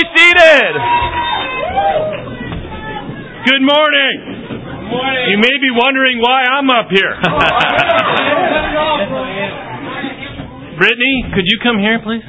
be seated. Good morning. You may be wondering why I'm up here. Brittany, could you come here, please?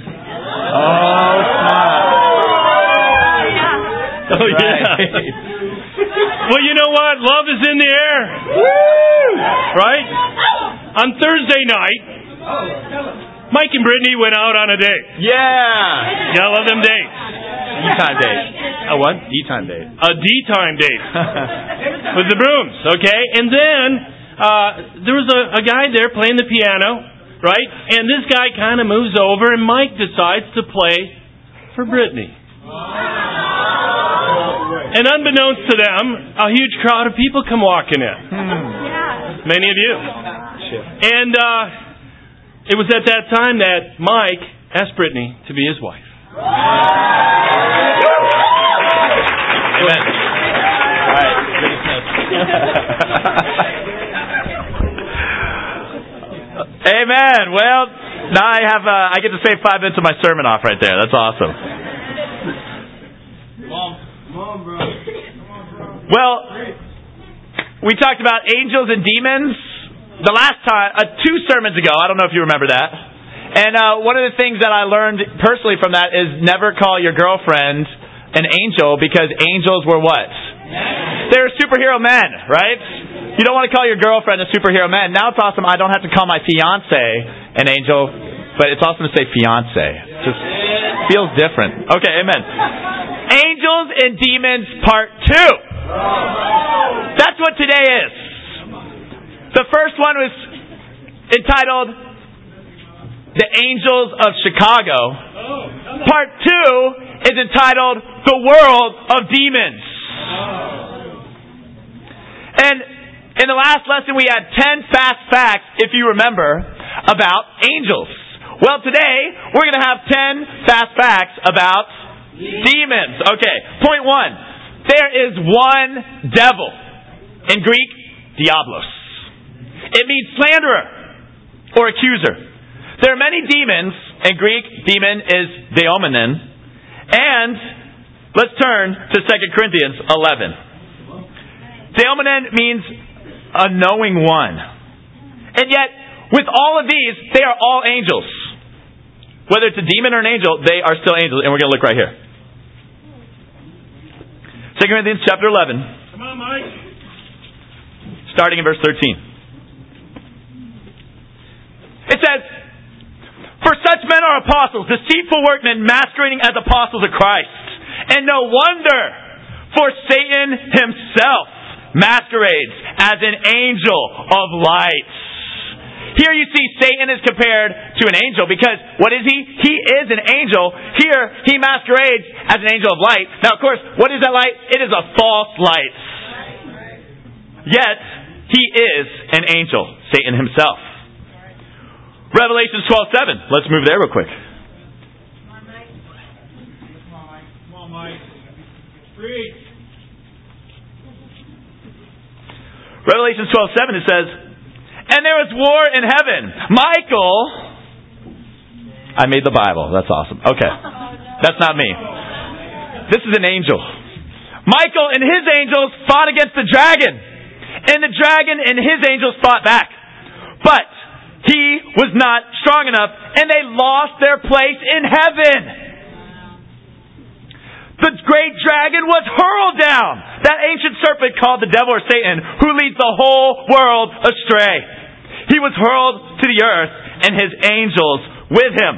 Oh, yeah. Well, you know what? Love is in the air. Right? On Thursday night, Mike and Brittany went out on a date. Yeah. Y'all love them dates. D-time date. A what? D-time date. A D-time date. With the brooms, okay? And then there was a guy there playing the piano, right? And this guy kind of moves over, and Mike decides to play for Brittany. And unbeknownst to them, a huge crowd of people come walking in. Many of you. And it was at that time that Mike asked Brittany to be his wife. Amen. All right. Amen. Well, now I get to save 5 minutes of my sermon off right there. That's awesome. Come on, bro. Well, we talked about angels and demons the last time, 2 sermons ago. I don't know if you remember that. And one of the things that I learned personally from that is never call your girlfriend an angel, because angels were what? They're superhero men, right? You don't want to call your girlfriend a superhero man. Now it's awesome. I don't have to call my fiance an angel, but it's awesome to say fiance. It just feels different. Okay, amen. Angels and Demons Part 2. That's what today is. The first one was entitled The Angels of Chicago. Part 2 is entitled The World of Demons. And in the last lesson we had 10 fast facts, if you remember, about angels. Well, today we're going to have 10 fast facts about demons. Okay, point 1. There is one devil. In Greek, diablos. It means slanderer or accuser. There are many demons. In Greek, demon is daimonen. And let's turn to 2 Corinthians 11. Daimonen means a knowing one. And yet, with all of these, they are all angels. Whether it's a demon or an angel, they are still angels. And we're going to look right here. 2 Corinthians chapter 11. Come on, Mike. Starting in verse 13. It says, "For such men are apostles, deceitful workmen masquerading as apostles of Christ. And no wonder, for Satan himself masquerades as an angel of light." Here you see Satan is compared to an angel, because what is he? He is an angel. Here he masquerades as an angel of light. Now, of course, what is that light? It is a false light. Yet he is an angel, Satan himself. Revelation 12:7. Let's move there real quick. Come on, Mike. Preach. Revelation 12:7, it says, "And there was war in heaven. Michael..." I made the Bible. That's awesome. Okay. That's not me. This is an angel. "Michael and his angels fought against the dragon. And the dragon and his angels fought back. But he was not strong enough, and they lost their place in heaven. The great dragon was hurled down, that ancient serpent called the devil or Satan, who leads the whole world astray. He was hurled to the earth, and his angels with him."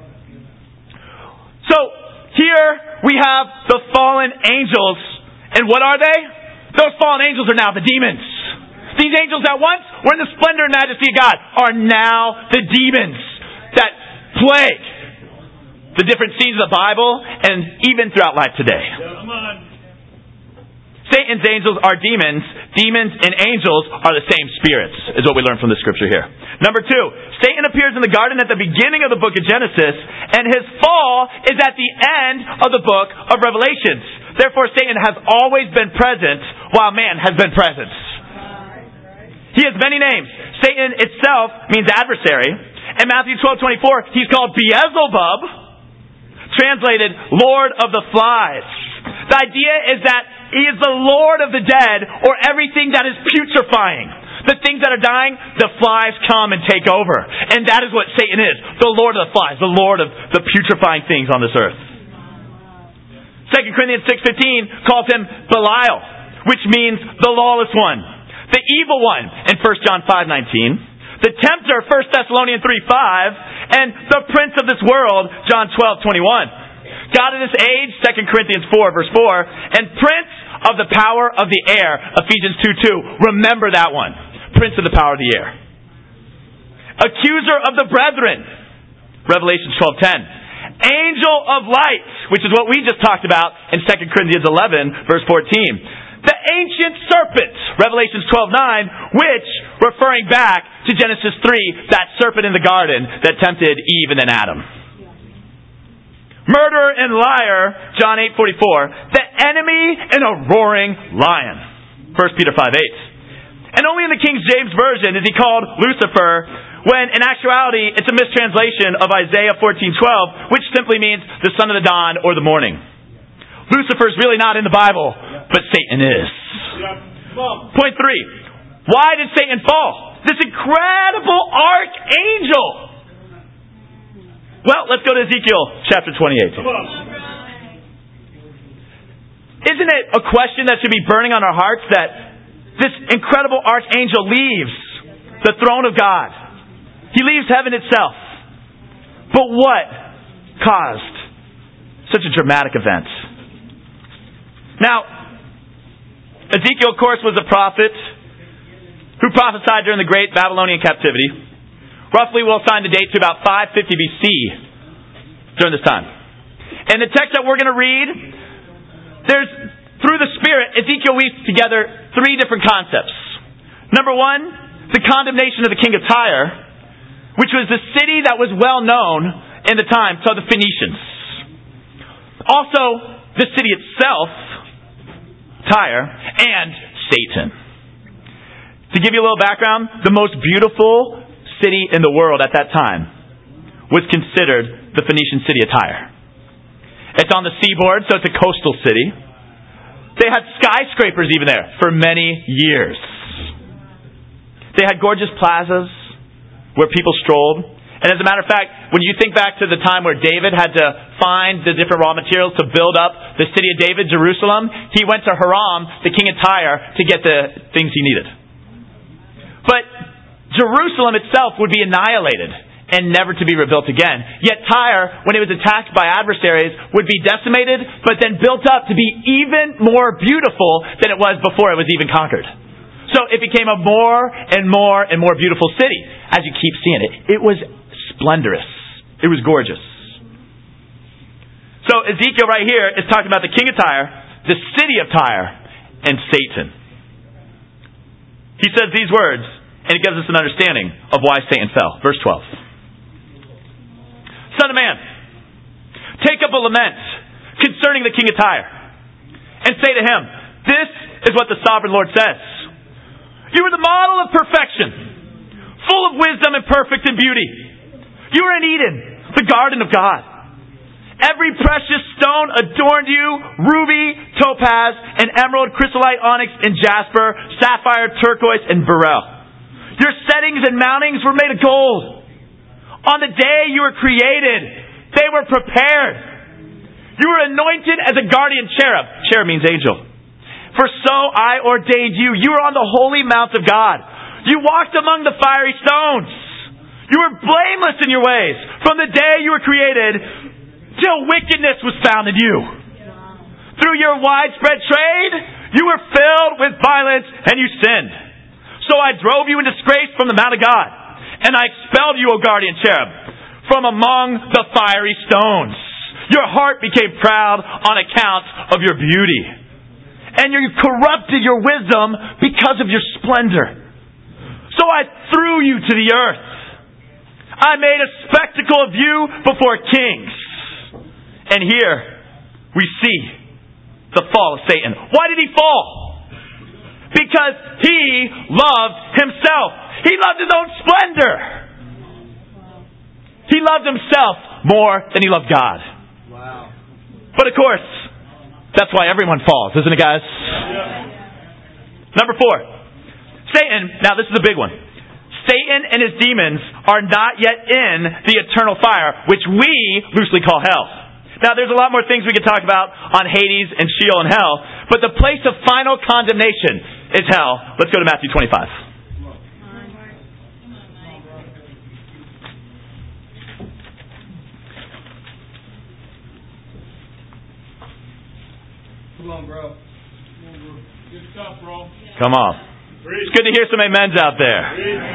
So, here we have the fallen angels. And what are they? Those fallen angels are now the demons. These angels that once were in the splendor and majesty of God are now the demons that plague the different scenes of the Bible and even throughout life today. Come on. Satan's angels are demons. Demons and angels are the same spirits, is what we learn from the scripture here. Number 2, Satan appears in the garden at the beginning of the book of Genesis, and his fall is at the end of the book of Revelations. Therefore, Satan has always been present while man has been present. He has many names. Satan itself means adversary. In Matthew 12:24, he's called Beelzebub. translated Lord of the Flies. The idea is that he is the Lord of the dead, or everything that is putrefying. The things that are dying, the flies come and take over. And that is what Satan is. The Lord of the flies. The Lord of the putrefying things on this earth. 2 Corinthians 6:15 calls him Belial, which means the lawless one. The evil one in 1 John 5:19. The tempter, 1 Thessalonians 3:5. And the prince of this world, John 12:21. God of this age, 2 Corinthians 4, verse 4. And prince of the power of the air, Ephesians 2:2. Remember that one. Prince of the power of the air. Accuser of the brethren, Revelation 12:10. Angel of light, which is what we just talked about in 2 Corinthians 11, verse 14. The ancient serpent, Revelation 12:9, which, referring back to Genesis 3, that serpent in the garden that tempted Eve and then Adam. Murderer and liar, John 8:44. The enemy and a roaring lion, 1 Peter 5:8. And only in the King James Version is he called Lucifer, when in actuality it's a mistranslation of Isaiah 14:12, which simply means the son of the dawn or the morning. Lucifer is really not in the Bible, but Satan is. Point 3. Why did Satan fall? This incredible archangel. Well, let's go to Ezekiel chapter 28. Isn't it a question that should be burning on our hearts that this incredible archangel leaves the throne of God? He leaves heaven itself. But what caused such a dramatic event? Now, Ezekiel, of course, was a prophet who prophesied during the great Babylonian captivity. Roughly, we'll assign the date to about 550 BC during this time. And the text that we're going to read, through the Spirit, Ezekiel weaves together 3 different concepts. Number 1, the condemnation of the king of Tyre, which was the city that was well known in the time to the Phoenicians. Also, the city itself, Tyre, and Satan. To give you a little background, the most beautiful city in the world at that time was considered the Phoenician city of Tyre. It's on the seaboard, so it's a coastal city. They had skyscrapers even there for many years. They had gorgeous plazas where people strolled. And as a matter of fact, when you think back to the time where David had to find the different raw materials to build up the city of David, Jerusalem, he went to Hiram, the king of Tyre, to get the things he needed. But Jerusalem itself would be annihilated and never to be rebuilt again. Yet Tyre, when it was attacked by adversaries, would be decimated, but then built up to be even more beautiful than it was before it was even conquered. So it became a more and more and more beautiful city. As you keep seeing it, it was splendorous. It was gorgeous. So Ezekiel right here is talking about the king of Tyre, the city of Tyre, and Satan. He says these words, and it gives us an understanding of why Satan fell. Verse 12. Son of man, take up a lament concerning the king of Tyre, and say to him, this is what the sovereign Lord says. You are the model of perfection, full of wisdom and perfect in beauty. You are in Eden, the garden of God. Every precious stone adorned you, ruby, topaz, and emerald, chrysolite, onyx, and jasper, sapphire, turquoise, and beryl. Your settings and mountings were made of gold. On the day you were created, they were prepared. You were anointed as a guardian cherub. Cherub means angel. For so I ordained you. You were on the holy mount of God. You walked among the fiery stones. You were blameless in your ways from the day you were created till wickedness was found in you. Through your widespread trade, you were filled with violence and you sinned. So I drove you in disgrace from the mount of God, and I expelled you, O guardian cherub, from among the fiery stones. Your heart became proud on account of your beauty, and you corrupted your wisdom because of your splendor. So I threw you to the earth. I made a spectacle of you before kings. And here we see the fall of Satan. Why did he fall? Because he loved himself. He loved his own splendor. He loved himself more than he loved God. Wow. But of course, that's why everyone falls, isn't it, guys? Number 4. Satan, now this is a big one. Satan and his demons are not yet in the eternal fire, which we loosely call hell. Now, there's a lot more things we could talk about on Hades and Sheol and hell, but the place of final condemnation is hell. Let's go to Matthew 25. Come on, bro. Good stuff, bro. Come on. It's good to hear some amens out there.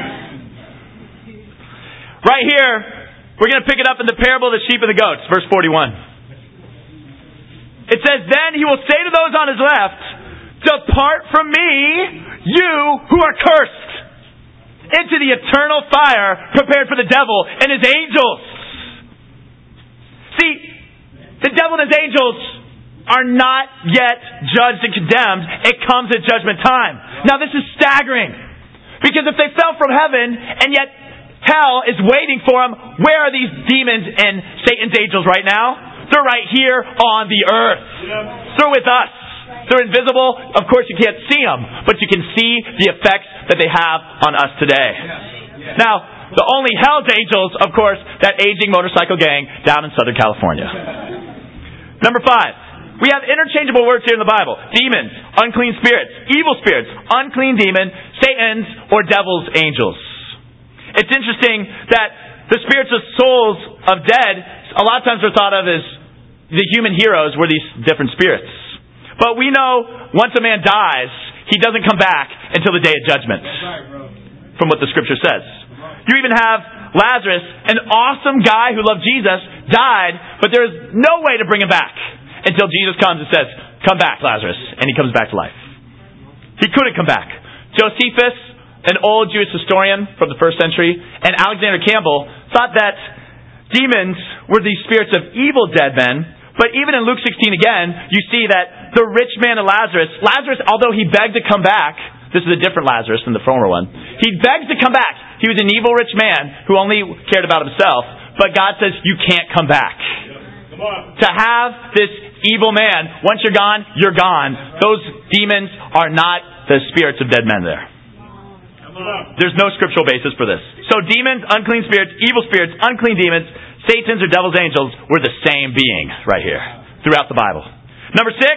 Right here, we're going to pick it up in the parable of the sheep and the goats, verse 41. It says, "Then he will say to those on his left, 'Depart from me, you who are cursed, into the eternal fire prepared for the devil and his angels.'" See, the devil and his angels are not yet judged and condemned. It comes at judgment time. Now, this is staggering, because if they fell from heaven and yet hell is waiting for them, where are these demons and Satan's angels right now? They're right here on the earth. They're with us. They're invisible. Of course, you can't see them, but you can see the effects that they have on us today. Now, the only hell's angels, of course, that aging motorcycle gang down in Southern California. Number 5. We have interchangeable words here in the Bible. Demons, unclean spirits, evil spirits, unclean demon, Satan's or devil's angels. It's interesting that the spirits of souls of dead, a lot of times are thought of as the human heroes were these different spirits. But we know once a man dies, he doesn't come back until the day of judgment. From what the scripture says. You even have Lazarus, an awesome guy who loved Jesus, died, but there's no way to bring him back until Jesus comes and says, "Come back, Lazarus." And he comes back to life. He couldn't come back. Josephus, an old Jewish historian from the 1st century, and Alexander Campbell thought that demons were these spirits of evil dead men. But even in Luke 16 again, you see that the rich man and Lazarus, although he begged to come back, this is a different Lazarus than the former one. He begs to come back. He was an evil rich man who only cared about himself. But God says, "You can't come back." To have this evil man, once you're gone, you're gone. Those demons are not the spirits of dead men there. There's no scriptural basis for this. So demons, unclean spirits, evil spirits, unclean demons, Satan's or devil's angels were the same being right here throughout the Bible. Number 6,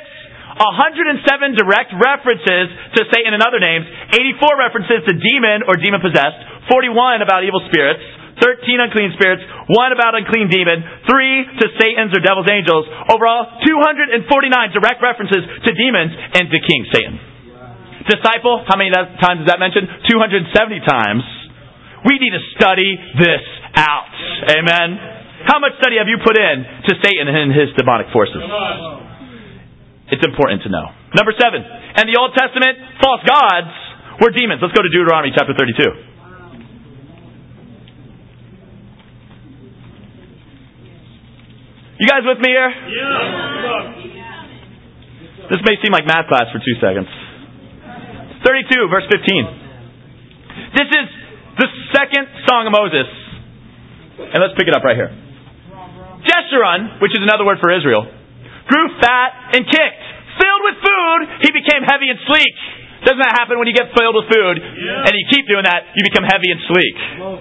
107 direct references to Satan and other names, 84 references to demon or demon-possessed, 41 about evil spirits, 13 unclean spirits, 1 about unclean demon, 3 to Satan's or devil's angels. Overall, 249 direct references to demons and to King Satan. Disciple, how many times is that mentioned? 270 times. We need to study this out. Amen. How much study have you put in to Satan and his demonic forces? It's important to know. Number 7. In the Old Testament, false gods were demons. Let's go to Deuteronomy chapter 32. You guys with me here? Yeah. This may seem like math class for 2 seconds. 32, verse 15. This is the second song of Moses. And let's pick it up right here. Jeshurun, which is another word for Israel, grew fat and kicked. Filled with food, he became heavy and sleek. Doesn't that happen when you get filled with food and you keep doing that, you become heavy and sleek?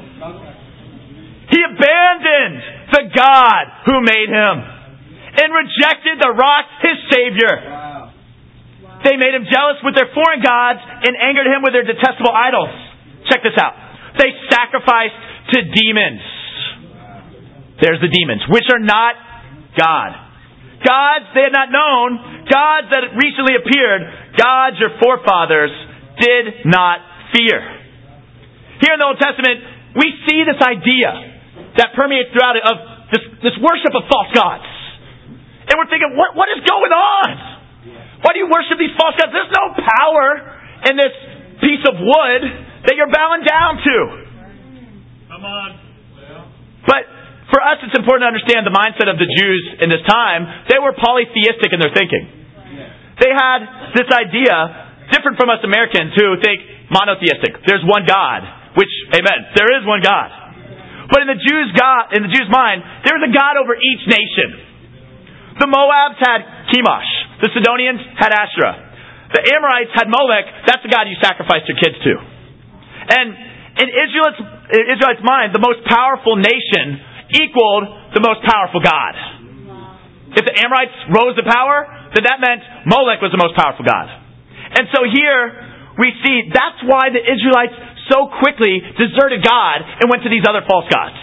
He abandoned the God who made him and rejected the rock, his Savior. They made him jealous with their foreign gods and angered him with their detestable idols. Check this out. They sacrificed to demons. There's the demons, which are not God. Gods they had not known, gods that recently appeared, gods your forefathers did not fear. Here in the Old Testament, we see this idea that permeates throughout it of this worship of false gods. And we're thinking, what is going on? Why do you worship these false gods? There's no power in this piece of wood that you're bowing down to. Come on. But for us, it's important to understand the mindset of the Jews in this time. They were polytheistic in their thinking. They had this idea, different from us Americans who think monotheistic. There's one God, which, amen, there is one God. But in the Jews' mind, there's a God over each nation. The Moabs had Chemosh. The Sidonians had Asherah. The Amorites had Molech. That's the god you sacrificed your kids to. And in Israelites' mind, the most powerful nation equaled the most powerful god. If the Amorites rose to power, then that meant Molech was the most powerful god. And so here we see that's why the Israelites so quickly deserted God and went to these other false gods.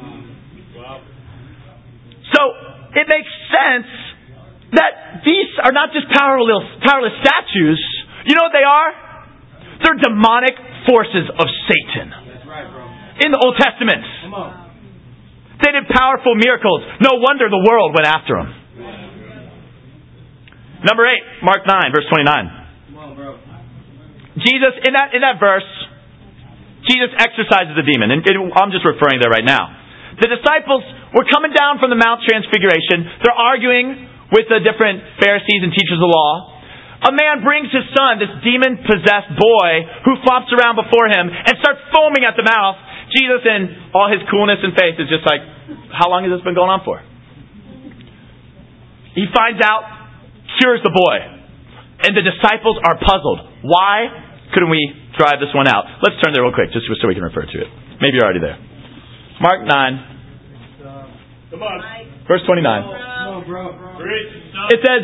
So it makes sense that these are not just powerless statues. You know what they are? They're demonic forces of Satan. That's right, bro. In the Old Testament. Come on. They did powerful miracles. No wonder the world went after them. Number 8, Mark 9, verse 29. Come on, bro. Jesus, in that verse, Jesus exorcises the demon. And I'm just referring there right now. The disciples were coming down from the Mount Transfiguration. They're arguing with the different Pharisees and teachers of the law. A man brings his son, this demon-possessed boy, who flops around before him and starts foaming at the mouth. Jesus, in all his coolness and faith, is just like, how long has this been going on for? He finds out, cures the boy. And the disciples are puzzled. Why couldn't we drive this one out? Let's turn there real quick, just so we can refer to it. Maybe you're already there. Mark 9. Come on. Verse 29. Come on, bro. It says,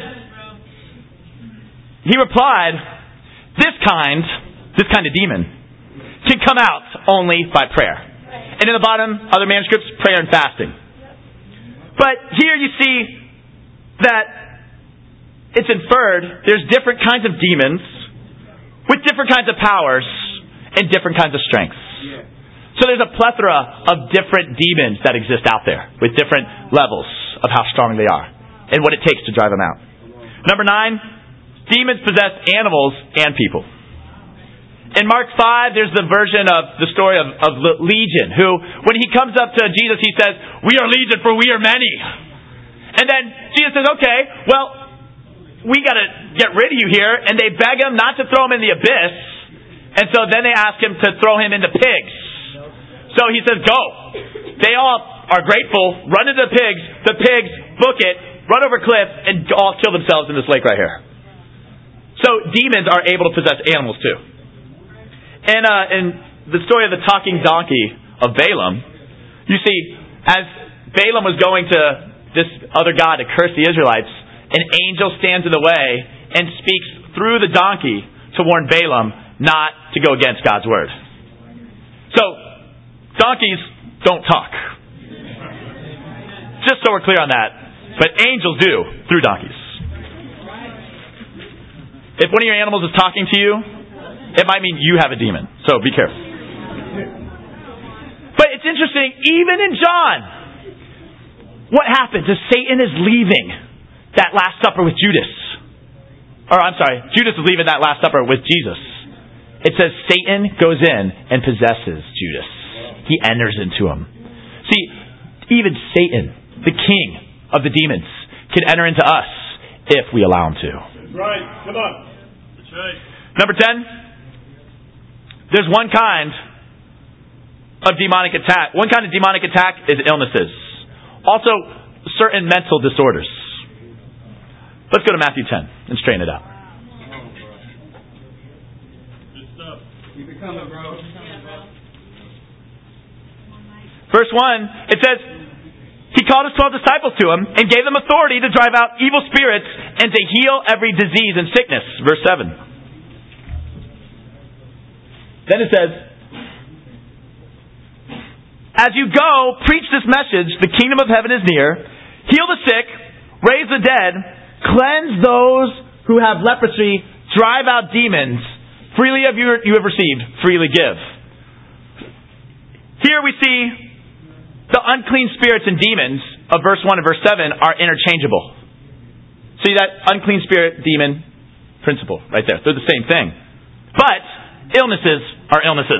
he replied, this kind of demon can come out only by prayer. And in the bottom, other manuscripts, prayer and fasting. But here you see that it's inferred there's different kinds of demons with different kinds of powers and different kinds of strengths. So there's a plethora of different demons that exist out there with different levels of how strong they are and what it takes to drive them out. Number 9, demons possess animals and people. In Mark 5, there's the version of the story of Legion, who, when he comes up to Jesus, he says, "We are Legion, for we are many." And then Jesus says, "Okay, well, we got to get rid of you here." And they beg him not to throw him in the abyss. And so then they ask him to throw him into pigs. So he says, "Go." They all are grateful, run into the pigs. The pigs book it, run over a cliff, and all kill themselves in this lake right here. So demons are able to possess animals too. And in the story of the talking donkey of Balaam, you see, as Balaam was going to this other god to curse the Israelites, an angel stands in the way and speaks through the donkey to warn Balaam not to go against God's word. So, donkeys don't talk. Just so we're clear on that. But angels do, through donkeys. If one of your animals is talking to you, it might mean you have a demon. So be careful. But it's interesting, even in John, what happens is Satan is leaving that Last Supper with Judas. Judas is leaving that Last Supper with Jesus. It says Satan goes in and possesses Judas. He enters into him. See, even Satan, the king of the demons, can enter into us if we allow him to. That's right. Come on. That's right. Number 10. There's one kind of demonic attack. One kind of demonic attack is illnesses. Also, certain mental disorders. Let's go to Matthew 10 and straighten it out. Good stuff. Keep it coming, bro. Verse 1, it says, he called his 12 disciples to him and gave them authority to drive out evil spirits and to heal every disease and sickness. Verse 7. Then it says, as you go, preach this message, the kingdom of heaven is near, heal the sick, raise the dead, cleanse those who have leprosy, drive out demons, freely have you have received, freely give. Here we see the unclean spirits and demons of verse 1 and verse 7 are interchangeable. See that unclean spirit, demon principle right there. They're the same thing. But illnesses are illnesses.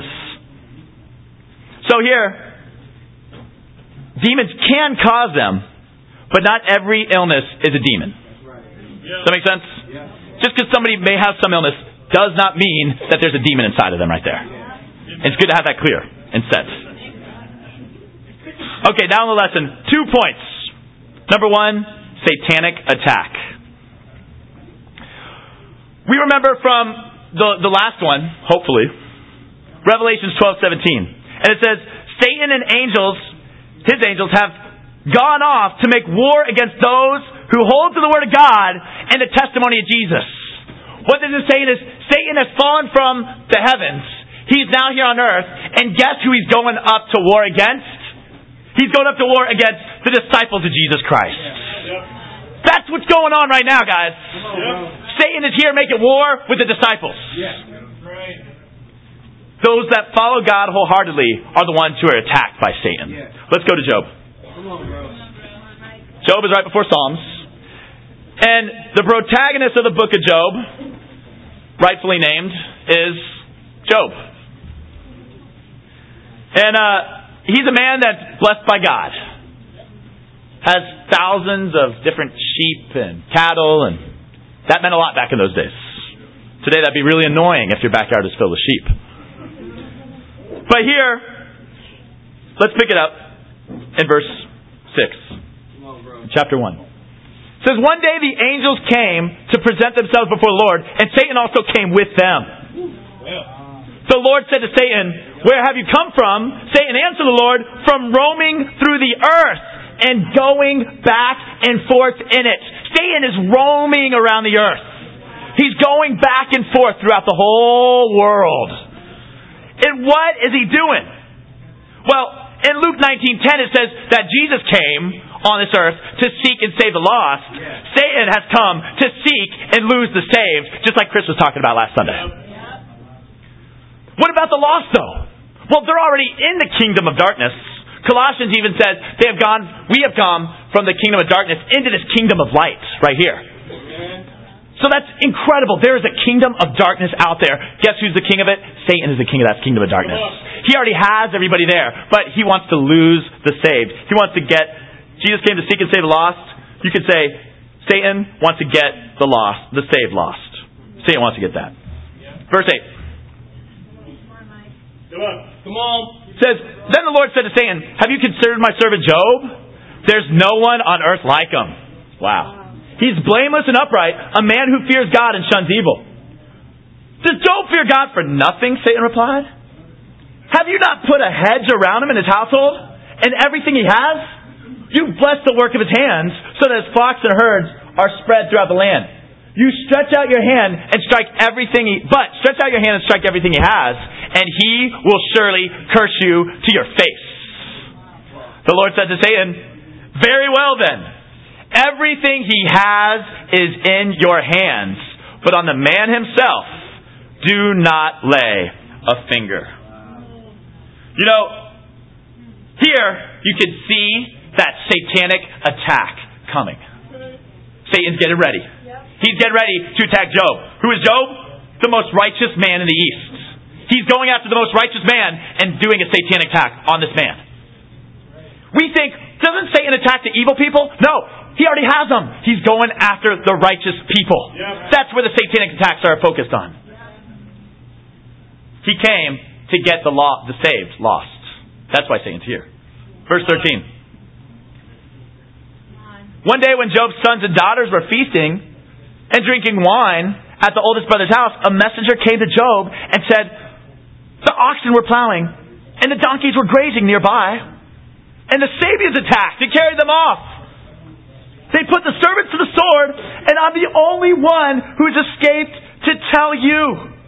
So here, demons can cause them, but not every illness is a demon. Does that make sense? Just because somebody may have some illness does not mean that there's a demon inside of them right there. And it's good to have that clear and set. Okay, now in the lesson, 2 points. Number 1, satanic attack. We remember from the last one, hopefully, Revelation 12:17. And it says, Satan and his angels have gone off to make war against those who hold to the word of God and the testimony of Jesus. What this is saying is, Satan has fallen from the heavens. He's now here on earth. And guess who he's going up to war against? He's going up to war against the disciples of Jesus Christ. That's what's going on right now, guys. Satan is here making war with the disciples. Those that follow God wholeheartedly are the ones who are attacked by Satan. Let's go to Job. Job is right before Psalms. And the protagonist of the book of Job, rightfully named, is Job. And he's a man that's blessed by God. Has thousands of different sheep and cattle, and that meant a lot back in those days. Today that'd be really annoying if your backyard is filled with sheep. But here, let's pick it up in verse 6. Chapter 1. It says, one day the angels came to present themselves before the Lord, and Satan also came with them. The Lord said to Satan, where have you come from? Satan answered the Lord, from roaming through the earth and going back and forth in it. Satan is roaming around the earth. He's going back and forth throughout the whole world. And what is he doing? Well, in Luke 19:10 it says that Jesus came on this earth to seek and save the lost. Satan has come to seek and lose the saved, just like Chris was talking about last Sunday. What about the lost, though? Well, they're already in the kingdom of darkness. Colossians even says we have come from the kingdom of darkness into this kingdom of light right here. So that's incredible. There is a kingdom of darkness out there. Guess who's the king of it? Satan is the king of that kingdom of darkness. He already has everybody there, but he wants to lose the saved. He wants to get, Jesus came to seek and save the lost. You could say, Satan wants to get the lost, the saved lost. Satan wants to get that. Verse 8. Come on. It says, then the Lord said to Satan, have you considered my servant Job? There's no one on earth like him. Wow. He's blameless and upright, a man who fears God and shuns evil. Does Job fear God for nothing? Satan replied. Have you not put a hedge around him and his household and everything he has? You bless the work of his hands so that his flocks and herds are spread throughout the land. You stretch out your hand and strike everything stretch out your hand and strike everything he has, and he will surely curse you to your face. The Lord said to Satan, very well then, everything he has is in your hands, but on the man himself, do not lay a finger. You know, here you can see that satanic attack coming. Satan's getting ready. He's getting ready to attack Job. Who is Job? The most righteous man in the East. He's going after the most righteous man and doing a satanic attack on this man. We think, doesn't Satan attack the evil people? No. He already has them. He's going after the righteous people. That's where the satanic attacks are focused on. He came to get the saved lost. That's why Satan's here. Verse 13. One day when Job's sons and daughters were feasting and drinking wine at the oldest brother's house, a messenger came to Job and said, the oxen were plowing and the donkeys were grazing nearby, and the Sabians attacked and carried them off. They put the servants to the sword, and I'm the only one who's escaped to tell you.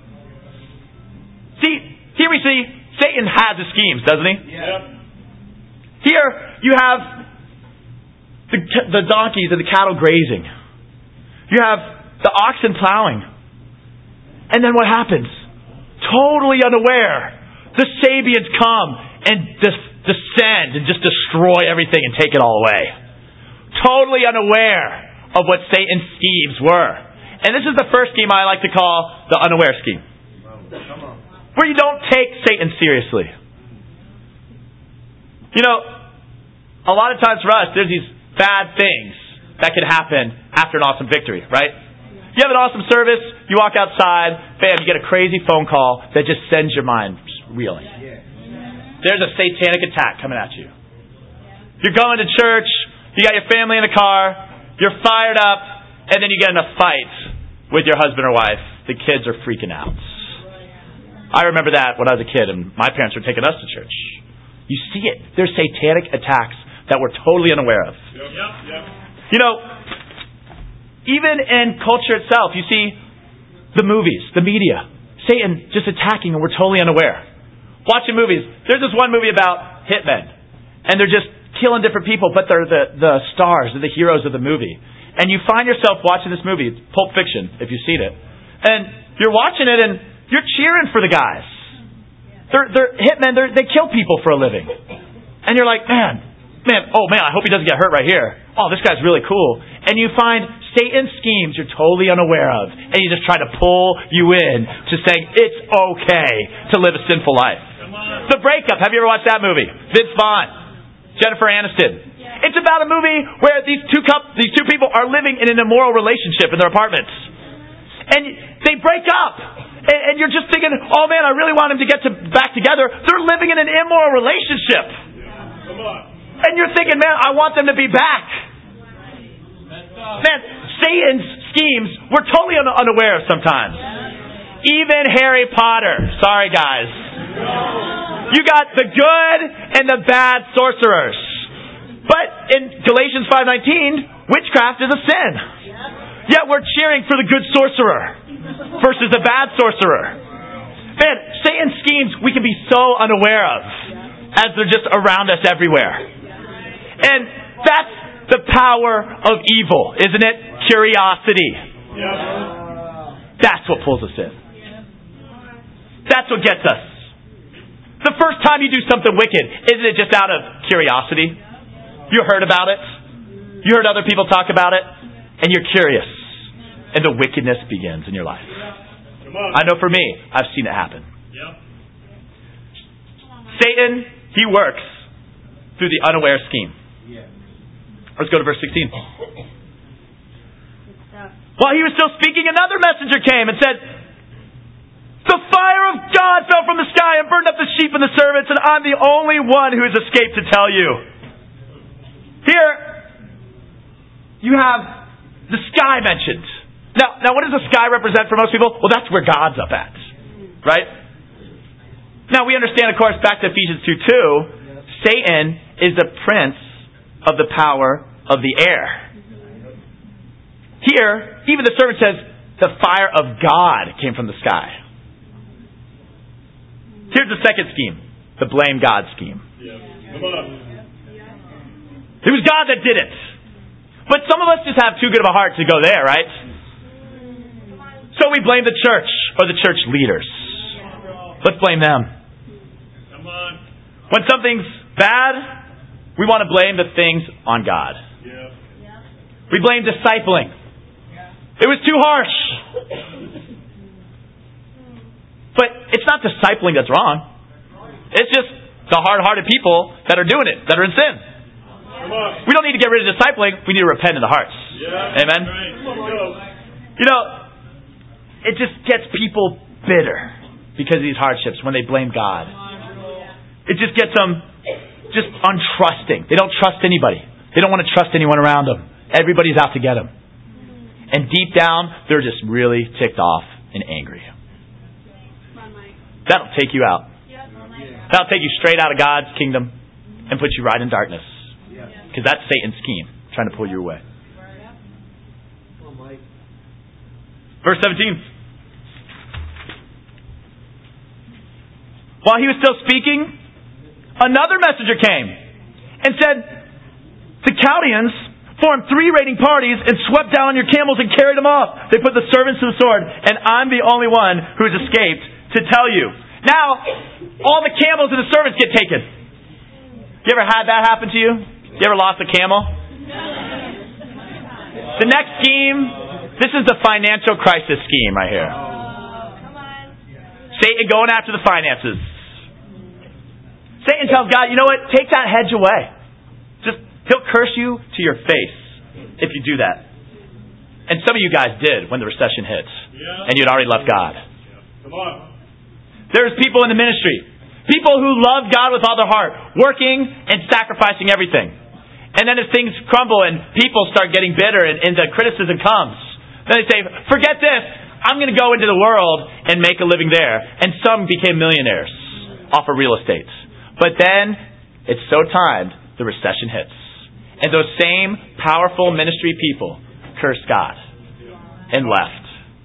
See, here we see Satan has his schemes, doesn't he? Yep. Here you have the donkeys and the cattle grazing. You have the oxen plowing. And then what happens? Totally unaware, the Sabians come and descend and just destroy everything and take it all away. Totally unaware of what Satan's schemes were. And this is the first scheme I like to call the unaware scheme. Where you don't take Satan seriously. You know, a lot of times for us, there's these bad things that could happen after an awesome victory, right? You have an awesome service, you walk outside, bam, you get a crazy phone call that just sends your mind reeling. There's a satanic attack coming at you. You're going to church, you got your family in the car, You're fired up, and then you get in a fight with your husband or wife. The kids are freaking out. I remember that when I was a kid, and my parents were taking us to church. You see it. There's satanic attacks that we're totally unaware of. You know, even in culture itself, you see the movies, the media, Satan just attacking, and we're totally unaware. Watching movies. There's this one movie about hitmen, and they're just killing different people, but they're the stars, they're the heroes of the movie. And you find yourself watching this movie, Pulp Fiction, if you've seen it, and you're watching it, and you're cheering for the guys. They're hitmen. They kill people for a living, and you're like, man, I hope he doesn't get hurt right here. Oh, this guy's really cool. And you find Satan's schemes you're totally unaware of, and he just try to pull you in to saying it's okay to live a sinful life. The Breakup. Have you ever watched that movie? Vince Vaughn, Jennifer Aniston. Yeah. It's about a movie where these two people are living in an immoral relationship in their apartments, and they break up. And you're just thinking, oh man, I really want them to get back together. They're living in an immoral relationship. And you're thinking, man, I want them to be back. Man, Satan's schemes, we're totally unaware of sometimes. Even Harry Potter. Sorry, guys. You got the good and the bad sorcerers. But in Galatians 5:19, witchcraft is a sin. Yet we're cheering for the good sorcerer versus the bad sorcerer. Man, Satan's schemes we can be so unaware of as they're just around us everywhere. And that's the power of evil, isn't it? Curiosity. That's what pulls us in. That's what gets us. The first time you do something wicked, isn't it just out of curiosity? You heard about it. You heard other people talk about it. And you're curious. And the wickedness begins in your life. I know for me, I've seen it happen. Satan, he works through the unaware scheme. Let's go to verse 16. While he was still speaking, another messenger came and said, the fire of God fell from the sky and burned up the sheep and the servants, and I'm the only one who has escaped to tell you. Here, you have the sky mentioned. Now, what does the sky represent for most people? Well, that's where God's up at. Right? Now, we understand, of course, back to Ephesians 2:2, Satan is the prince of the power of the air. Here, even the servant says, the fire of God came from the sky. Here's the second scheme, the blame God scheme. It was God that did it. But some of us just have too good of a heart to go there, right? So we blame the church or the church leaders. Let's blame them. When something's bad, we want to blame the things on God. We blame discipling. It was too harsh. But it's not discipling that's wrong. It's just the hard-hearted people that are doing it, that are in sin. We don't need to get rid of discipling. We need to repent in the hearts. Amen? You know, it just gets people bitter because of these hardships when they blame God. It just gets them just untrusting. They don't trust anybody. They don't want to trust anyone around them. Everybody's out to get them. And deep down, they're just really ticked off and angry. That'll take you out. That'll take you straight out of God's kingdom and put you right in darkness. Because that's Satan's scheme, trying to pull you away. Verse 17. While he was still speaking, another messenger came and said, the Chaldeans formed 3 raiding parties and swept down on your camels and carried them off. They put the servants to the sword, and I'm the only one who has escaped to tell you. Now, all the camels and the servants get taken. You ever had that happen to you? You ever lost a camel? The next scheme, this is the financial crisis scheme right here. Satan going after the finances. Satan tells God, you know what? Take that hedge away. He'll curse you to your face if you do that. And some of you guys did when the recession hit. And you'd already left God. There's people in the ministry. People who love God with all their heart. Working and sacrificing everything. And then as things crumble and people start getting bitter and the criticism comes, then they say, forget this, I'm going to go into the world and make a living there. And some became millionaires off of real estate. But then, it's so timed, the recession hits. And those same powerful ministry people cursed God and left.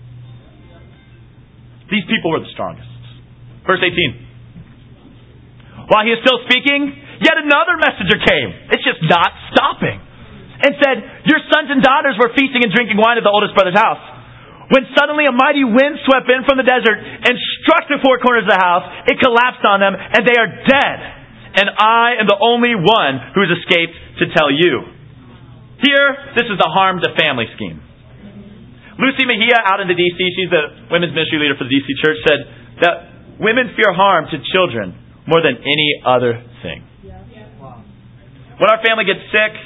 These people were the strongest. Verse 18. While he is still speaking, yet another messenger came. It's just not stopping. And said, your sons and daughters were feasting and drinking wine at the oldest brother's house. When suddenly a mighty wind swept in from the desert and struck the four corners of the house, it collapsed on them, and they are dead. And I am the only one who has escaped to tell you. Here, this is the harm to family scheme. Lucy Mejia out in the D.C., she's the women's ministry leader for the D.C. church, said that women fear harm to children more than any other thing. When our family gets sick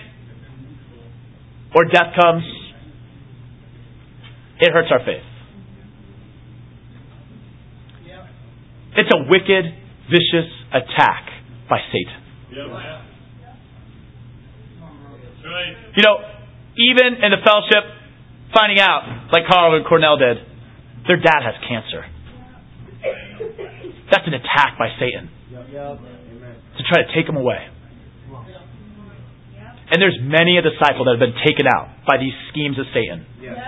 or death comes, it hurts our faith. It's a wicked, vicious attack by Satan. You know, even in the fellowship, finding out, like Carl and Cornell did, their dad has cancer. That's an attack by Satan to try to take him away. And there's many a disciple that have been taken out by these schemes of Satan.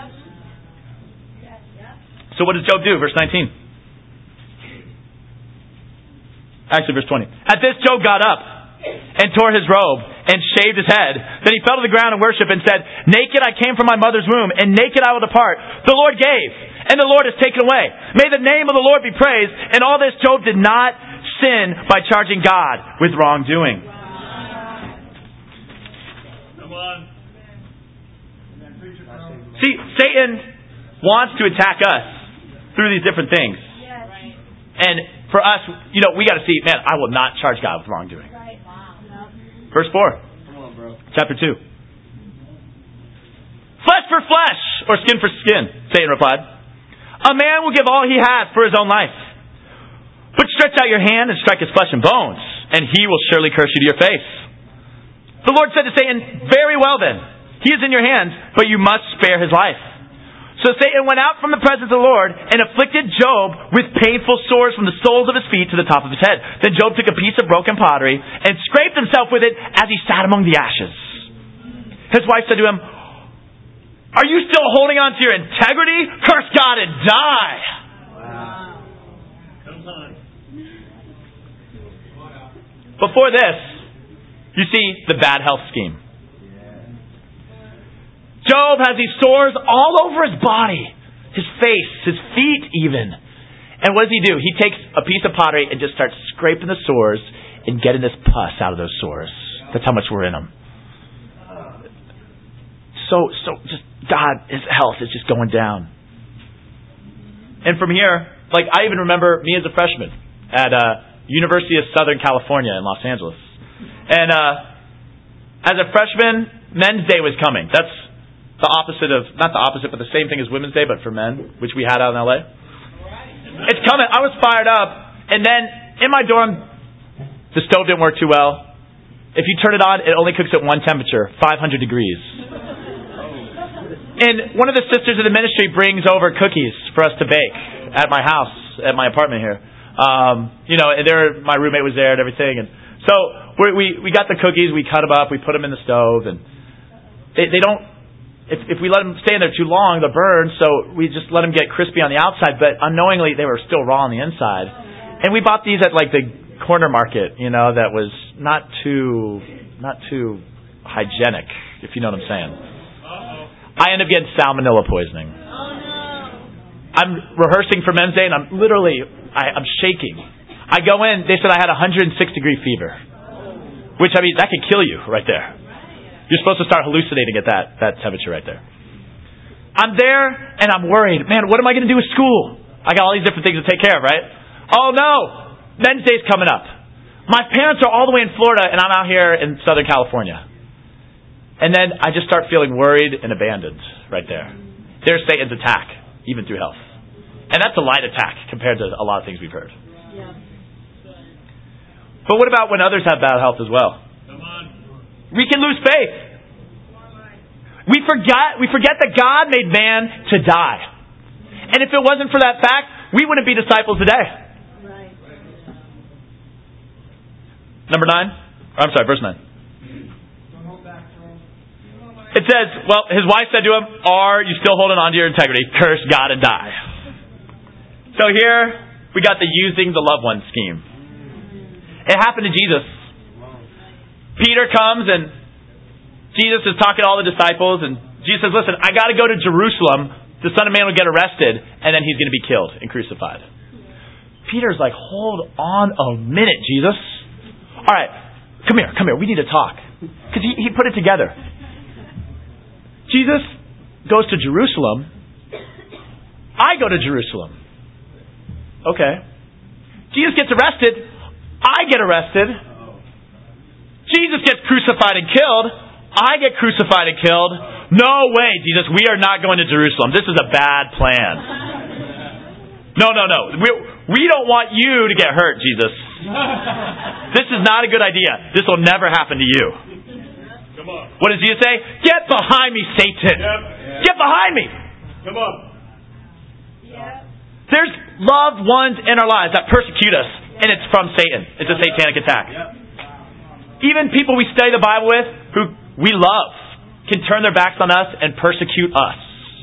So what does Job do? Verse 19. Actually, verse 20. At this, Job got up and tore his robe and shaved his head. Then he fell to the ground and worshipped and said, naked I came from my mother's womb, and naked I will depart. The Lord gave, and the Lord has taken away. May the name of the Lord be praised. And all this, Job did not sin by charging God with wrongdoing. Come on. See, Satan wants to attack us through these different things. And for us, you know, we got to see, man, I will not charge God with wrongdoing. Verse 4. Come on, bro. Chapter 2. Flesh for flesh, or skin for skin, Satan replied. A man will give all he has for his own life. But stretch out your hand and strike his flesh and bones, and he will surely curse you to your face. The Lord said to Satan, very well then, he is in your hands, but you must spare his life. So Satan went out from the presence of the Lord and afflicted Job with painful sores from the soles of his feet to the top of his head. Then Job took a piece of broken pottery and scraped himself with it as he sat among the ashes. His wife said to him, are you still holding on to your integrity? Curse God and die. Wow. Come on. Before this, you see the bad health scheme. Job has these sores all over his body, his face, his feet even. And what does he do? He takes a piece of pottery and just starts scraping the sores and getting this pus out of those sores. That's how much we're in them. So just God, his health is just going down. And from here, like I even remember me as a freshman at University of Southern California in Los Angeles. And as a freshman, Men's Day was coming. That's the opposite of, not the opposite, but the same thing as Women's Day, but for men, which we had out in LA. It's coming. I was fired up. And then in my dorm, the stove didn't work too well. If you turn it on, it only cooks at one temperature, 500 degrees. And one of the sisters of the ministry brings over cookies for us to bake at my house, at my apartment here. You know, and my roommate was there and everything. And so we got the cookies, we cut them up, we put them in the stove, and they don't, if we let them stay in there too long, they'll burn, so we just let them get crispy on the outside, but unknowingly they were still raw on the inside. And we bought these at like the corner market, you know, that was not too hygienic, if you know what I'm saying. I end up getting salmonella poisoning. I'm rehearsing for Men's Day, and I'm shaking. I go in, they said I had 106-degree fever, which, I mean, that could kill you right there. You're supposed to start hallucinating at that temperature right there. I'm there, and I'm worried. Man, what am I going to do with school? I got all these different things to take care of, right? Oh, no. Men's Day's coming up. My parents are all the way in Florida, and I'm out here in Southern California. And then I just start feeling worried and abandoned right there. There's Satan's attack, even through health. And that's a light attack compared to a lot of things we've heard. Yeah. But what about when others have bad health as well? Come on. we can lose faith. We forget that God made man to die. And if it wasn't for that fact, we wouldn't be disciples today. Right. Number 9. Verse 9. It says, well, his wife said to him, "Are you still holding on to your integrity? Curse God and die." So here, we got the using the loved one scheme. It happened to Jesus. Peter comes and Jesus is talking to all the disciples, and Jesus says, "Listen, I got to go to Jerusalem. The Son of Man will get arrested, and then he's going to be killed and crucified." Peter's like, "Hold on a minute, Jesus. All right, come here. We need to talk." Because he put it together. Jesus goes to Jerusalem. I go to Jerusalem. Okay. Jesus gets arrested. I get arrested. Jesus gets crucified and killed. I get crucified and killed. No way, Jesus. We are not going to Jerusalem. This is a bad plan. No. We don't want you to get hurt, Jesus. This is not a good idea. This will never happen to you. Come on. What does Jesus say? "Get behind me, Satan." Yep. Get behind me. Come on. Yeah. There's loved ones in our lives that persecute us, and it's from Satan. It's a satanic attack. Yep. Even people we study the Bible with, who we love, can turn their backs on us and persecute us.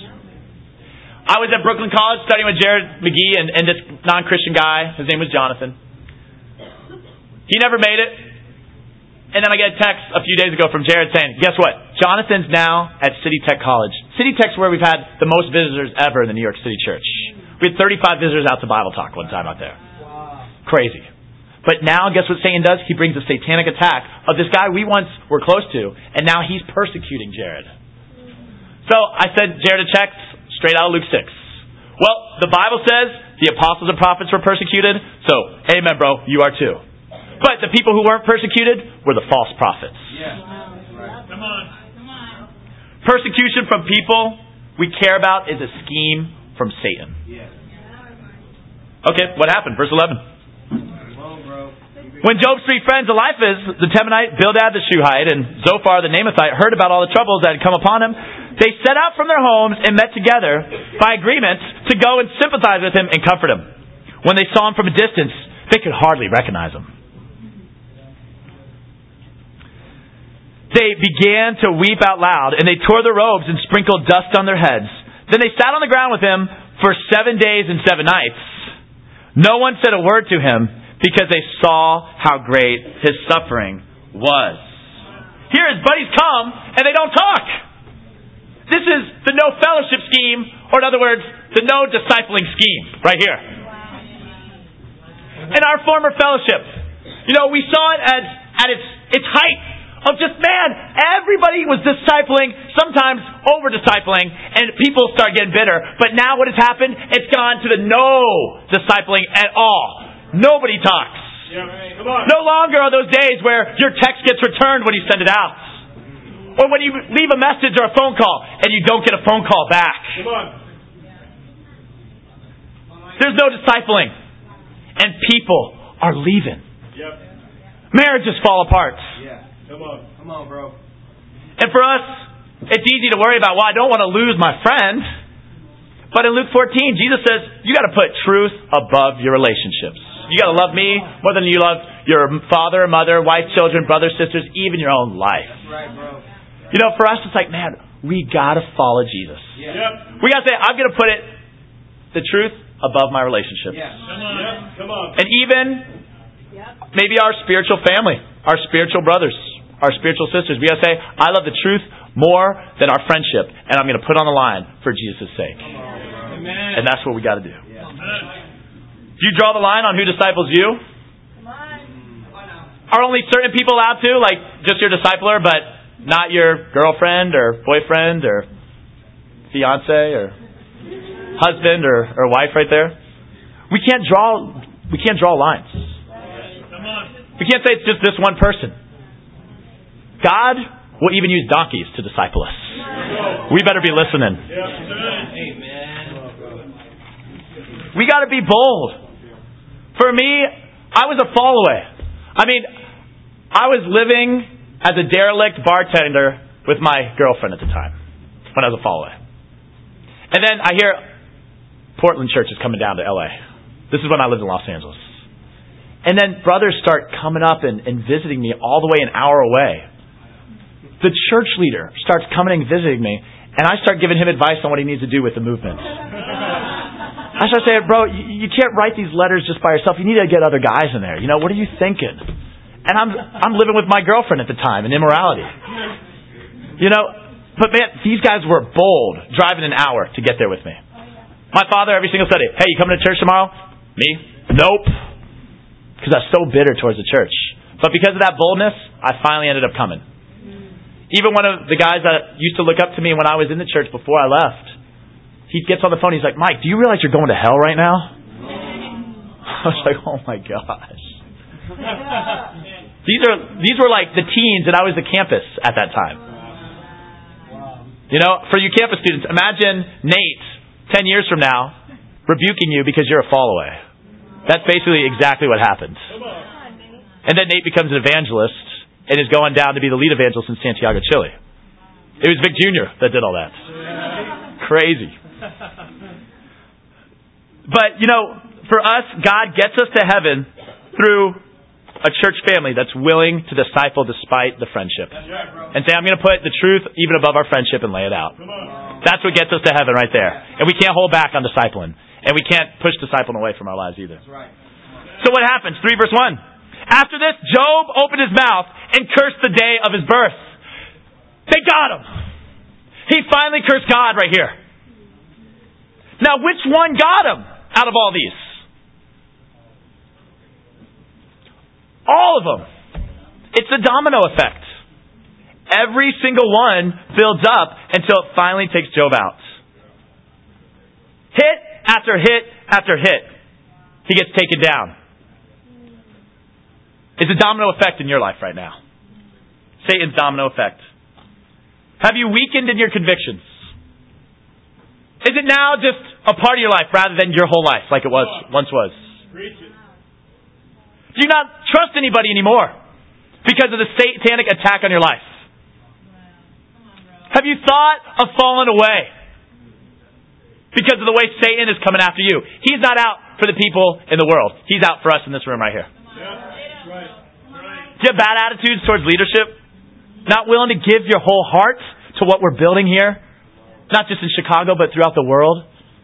I was at Brooklyn College studying with Jared McGee and this non-Christian guy. His name was Jonathan. He never made it. And then I get a text a few days ago from Jared saying, "Guess what? Jonathan's now at City Tech College." City Tech's where we've had the most visitors ever in the New York City church. We had 35 visitors out to Bible Talk one time out there. Wow. Crazy. But now, guess what Satan does? He brings a satanic attack of this guy we once were close to, and now he's persecuting Jared. So I sent Jared a text straight out of Luke 6. Well, the Bible says the apostles and prophets were persecuted, so amen, bro, you are too. But the people who weren't persecuted were the false prophets. Yeah. Right. Come on. Persecution from people we care about is a scheme from Satan. Yeah. Okay, what happened? Verse 11. Whoa, bro. When Job's 3 friends, Eliphaz, the Temanite, Bildad the Shuhite, and Zophar the Naamathite, heard about all the troubles that had come upon him, they set out from their homes and met together by agreement to go and sympathize with him and comfort him. When they saw him from a distance, they could hardly recognize him. They began to weep out loud, and they tore their robes and sprinkled dust on their heads. Then they sat on the ground with him for 7 days and 7 nights. No one said a word to him because they saw how great his suffering was. Here his buddies come, and they don't talk. This is the no fellowship scheme, or in other words, the no discipling scheme, right here. In our former fellowship, we saw it at its height. Of just, man, everybody was discipling, sometimes over-discipling, and people start getting bitter. But now what has happened? It's gone to the no discipling at all. Nobody talks. Yeah, right. Come on. No longer are those days where your text gets returned when you send it out. Or when you leave a message or a phone call, and you don't get a phone call back. Come on. There's no discipling. And people are leaving. Yep. Marriages fall apart. Yeah. Come on, bro. And for us, it's easy to worry about, well, I don't want to lose my friend. But in Luke 14, Jesus says, you got to put truth above your relationships. You got to love me more than you love your father, mother, wife, children, brothers, sisters, even your own life. That's right, bro. For us, it's like, man, we got to follow Jesus. Yeah. Yep. We got to say, I'm going to put the truth above my relationships. Yeah. Come on. Yep. Come on. And even maybe our spiritual family, our spiritual brothers, our spiritual sisters. We got to say, I love the truth more than our friendship, and I'm going to put on the line for Jesus' sake. Amen. And that's what we got to do. Yeah. Do you draw the line on who disciples you? Come on. Are only certain people allowed to, like just your discipler, but not your girlfriend or boyfriend or fiance or husband or wife right there? We can't draw lines. Come on. We can't say it's just this one person. God will even use donkeys to disciple us. We better be listening. Amen. We got to be bold. For me, I was a fall away. I was living as a derelict bartender with my girlfriend at the time, when I was a follower. And then I hear Portland church is coming down to LA. This is when I lived in Los Angeles. And then brothers start coming up and visiting me all the way an hour away. The church leader starts coming and visiting me, and I start giving him advice on what he needs to do with the movement. I start saying, bro, you can't write these letters just by yourself. You need to get other guys in there. What are you thinking? And I'm living with my girlfriend at the time in immorality. But man, these guys were bold, driving an hour to get there with me. My father, every single Sunday, hey, you coming to church tomorrow? Me? Nope. Because I was so bitter towards the church. But because of that boldness, I finally ended up coming. Even one of the guys that used to look up to me when I was in the church before I left, he gets on the phone, he's like, Mike, do you realize you're going to hell right now? I was like, oh my gosh. These were like the teens, and I was the campus at that time. For you campus students, imagine Nate 10 years from now rebuking you because you're a fall-away. That's basically exactly what happened. And then Nate becomes an evangelist and is going down to be the lead evangelist in Santiago, Chile. It was Vic Jr. that did all that. Crazy. But, for us, God gets us to heaven through a church family that's willing to disciple despite the friendship. And say, I'm going to put the truth even above our friendship and lay it out. That's what gets us to heaven right there. And we can't hold back on discipling. And we can't push discipling away from our lives either. So what happens? 3 verse 1. After this, Job opened his mouth and cursed the day of his birth. They got him. He finally cursed God right here. Now, which one got him out of all these? All of them. It's a domino effect. Every single one builds up until it finally takes Job out. Hit after hit after hit. He gets taken down. It's a domino effect in your life right now. Satan's domino effect. Have you weakened in your convictions? Is it now just a part of your life rather than your whole life like it once was? Do you not trust anybody anymore because of the satanic attack on your life? Have you thought of falling away because of the way Satan is coming after you? He's not out for the people in the world. He's out for us in this room right here. Do you have bad attitudes towards leadership? Not willing to give your whole heart to what we're building here? Not just in Chicago, but throughout the world?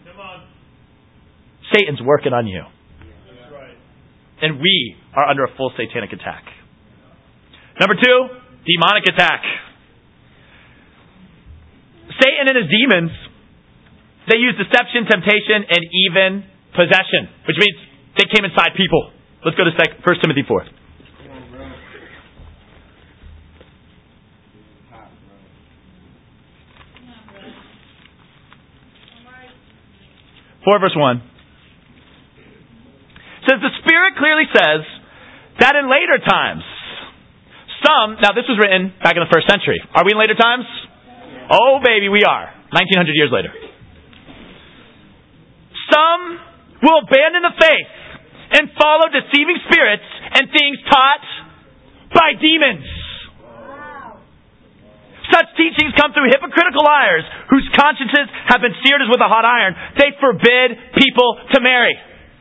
Satan's working on you. And we are under a full satanic attack. Number 2, demonic attack. Satan and his demons, they use deception, temptation, and even possession, which means they came inside people. Let's go to 1 Timothy 4. 4 verse 1. It says, the Spirit clearly says that in later times, now this was written back in the 1st century. Are we in later times? Oh baby, we are. 1900 years later. Some will abandon the faith and follow deceiving spirits and things taught by demons. Such teachings come through hypocritical liars whose consciences have been seared as with a hot iron. They forbid people to marry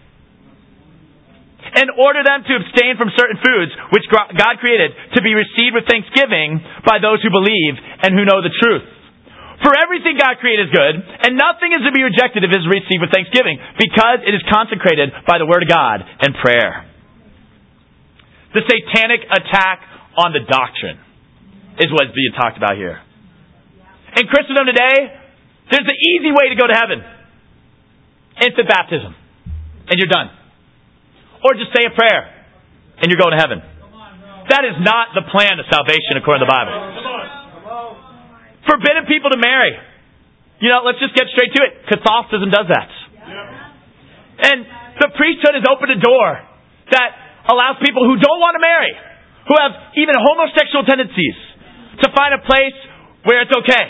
and order them to abstain from certain foods which God created to be received with thanksgiving by those who believe and who know the truth. For everything God created is good, and nothing is to be rejected if it is received with thanksgiving, because it is consecrated by the Word of God and prayer. The satanic attack on the doctrine is what's being talked about here. In Christendom today, there's the easy way to go to heaven. Infant baptism. And you're done. Or just say a prayer. And you're going to heaven. That is not the plan of salvation according to the Bible. Forbidding people to marry. Let's just get straight to it. Catholicism does that. And the priesthood has opened a door that allows people who don't want to marry, who have even homosexual tendencies, to find a place where it's okay.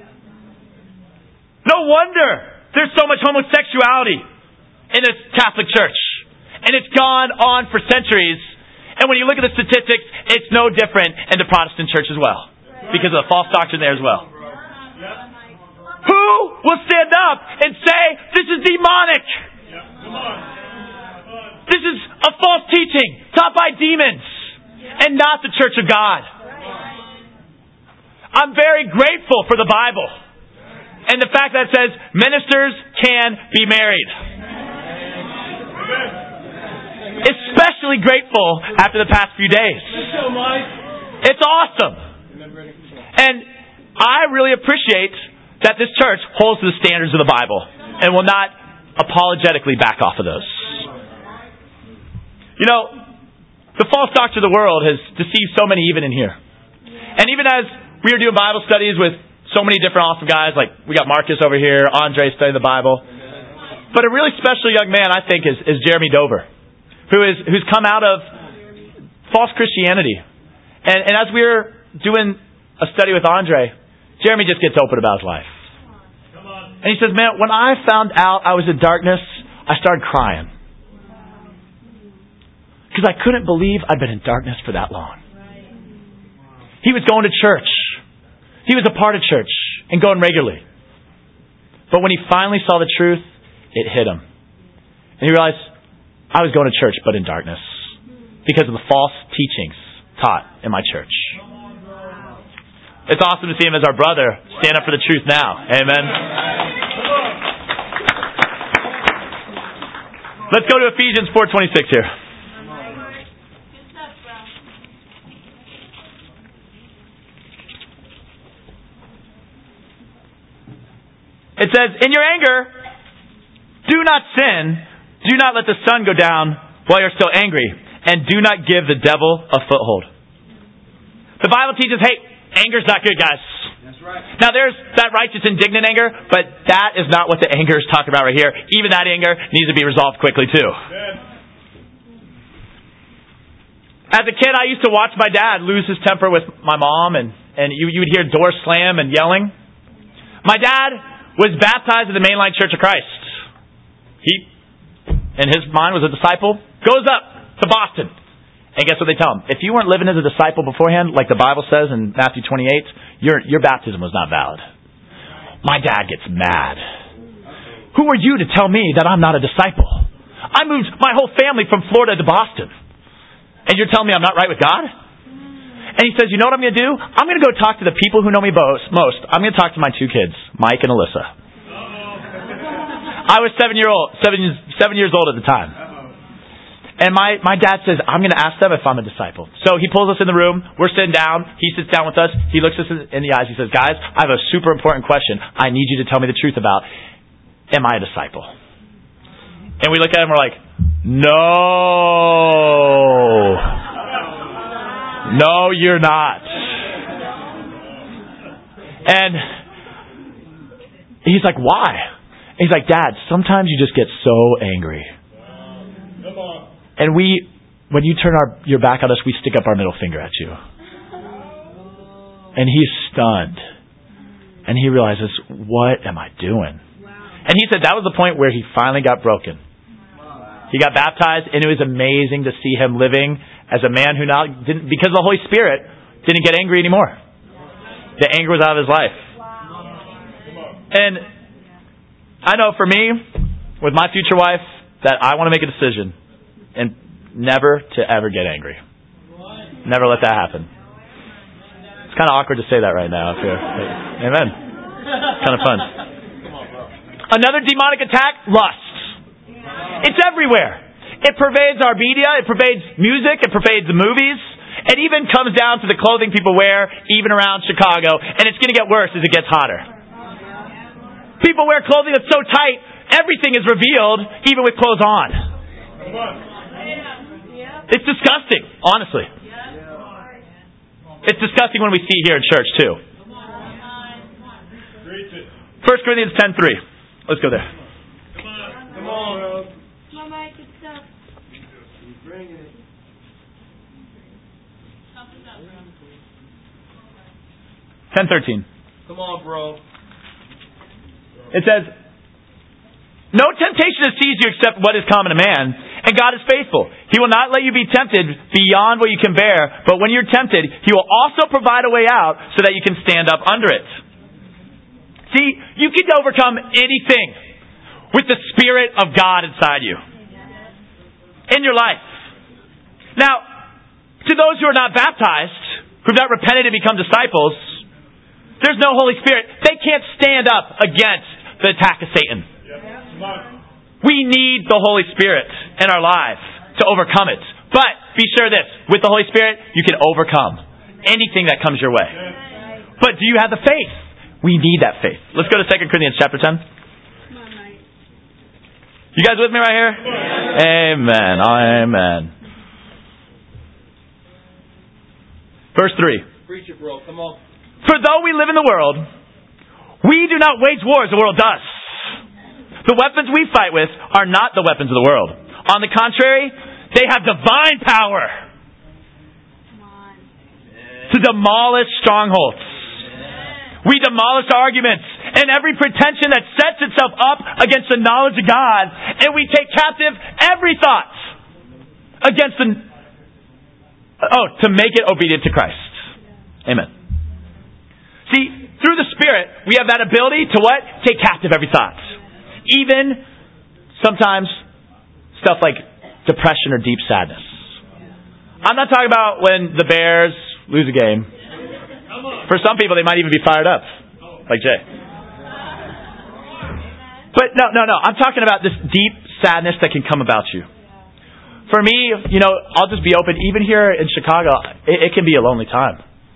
No wonder there's so much homosexuality in this Catholic Church. And it's gone on for centuries. And when you look at the statistics, it's no different in the Protestant church as well, because of the false doctrine there as well. Who will stand up and say, this is demonic? This is a false teaching taught by demons and not the church of God. I'm very grateful for the Bible and the fact that it says ministers can be married. Especially grateful after the past few days. It's awesome. And I really appreciate that this church holds to the standards of the Bible and will not apologetically back off of those. You know, the false doctrine of the world has deceived so many even in here. And even as we are doing Bible studies with so many different awesome guys, like we got Marcus over here, Andre studying the Bible. But a really special young man, I think, is Jeremy Dover, who's come out of false Christianity. And as we were doing a study with Andre, Jeremy just gets open about his life. And he says, man, when I found out I was in darkness, I started crying. Because I couldn't believe I'd been in darkness for that long. He was going to church. He was a part of church and going regularly. But when he finally saw the truth, it hit him. And he realized, I was going to church but in darkness because of the false teachings taught in my church. It's awesome to see him as our brother stand up for the truth now. Amen. Let's go to Ephesians 4:26 here. It says, in your anger, do not sin. Do not let the sun go down while you're still angry. And do not give the devil a foothold. The Bible teaches, hey, anger's not good, guys. That's right. Now, there's that righteous, indignant anger, but that is not what the anger is talking about right here. Even that anger needs to be resolved quickly, too. As a kid, I used to watch my dad lose his temper with my mom, and you would hear doors slam and yelling. My dad was baptized in the Mainline Church of Christ. He, in his mind, was a disciple, goes up to Boston. And guess what they tell him? If you weren't living as a disciple beforehand, like the Bible says in Matthew 28, your baptism was not valid. My dad gets mad. Who are you to tell me that I'm not a disciple? I moved my whole family from Florida to Boston. And you're telling me I'm not right with God? And he says, you know what I'm going to do? I'm going to go talk to the people who know me most. I'm going to talk to my two kids, Mike and Alyssa. I was 7 years old at the time. And my dad says, I'm going to ask them if I'm a disciple. So he pulls us in the room. We're sitting down. He sits down with us. He looks us in the eyes. He says, guys, I have a super important question. I need you to tell me the truth about, am I a disciple? And we look at him. We're like, no. No, you're not. And he's like, why? And he's like, Dad, sometimes you just get so angry. And when you turn your back on us, we stick up our middle finger at you. And he's stunned. And he realizes, what am I doing? And he said that was the point where he finally got broken. He got baptized, and it was amazing to see him living as a man who now didn't, because of the Holy Spirit, didn't get angry anymore. The anger was out of his life. And I know for me, with my future wife, that I want to make a decision and never to ever get angry. Never let that happen. It's kind of awkward to say that right now up here. Amen. It's kind of fun. Another demonic attack, lust. It's everywhere. It pervades our media. It pervades music. It pervades the movies. It even comes down to the clothing people wear, even around Chicago. And it's going to get worse as it gets hotter. People wear clothing that's so tight, everything is revealed, even with clothes on. It's disgusting, honestly. It's disgusting when we see here in church, too. 1 Corinthians 10:3. Let's go there. Come on. 10:13. Come on, bro. It says, no temptation has seized you except what is common to man. And God is faithful. He will not let you be tempted beyond what you can bear, but when you're tempted, He will also provide a way out so that you can stand up under it. See, you can overcome anything with the Spirit of God inside you. In your life. Now, to those who are not baptized, who've not repented and become disciples, there's no Holy Spirit. They can't stand up against the attack of Satan. We need the Holy Spirit in our lives to overcome it. But be sure of this, with the Holy Spirit, you can overcome anything that comes your way. But do you have the faith? We need that faith. Let's go to 2 Corinthians chapter 10. You guys with me right here? Amen. Amen. Verse 3. Preach it, bro. Come on. For though we live in the world, we do not wage war as the world does. The weapons we fight with are not the weapons of the world. On the contrary, they have divine power to demolish strongholds. We demolish arguments and every pretension that sets itself up against the knowledge of God, and we take captive every thought against to make it obedient to Christ. Amen. See, through the Spirit, we have that ability to what? Take captive every thought. Even sometimes stuff like depression or deep sadness. I'm not talking about when the Bears lose a game. For some people, they might even be fired up, like Jay. But no. I'm talking about this deep sadness that can come about you. For me, I'll just be open. Even here in Chicago, it can be a lonely time.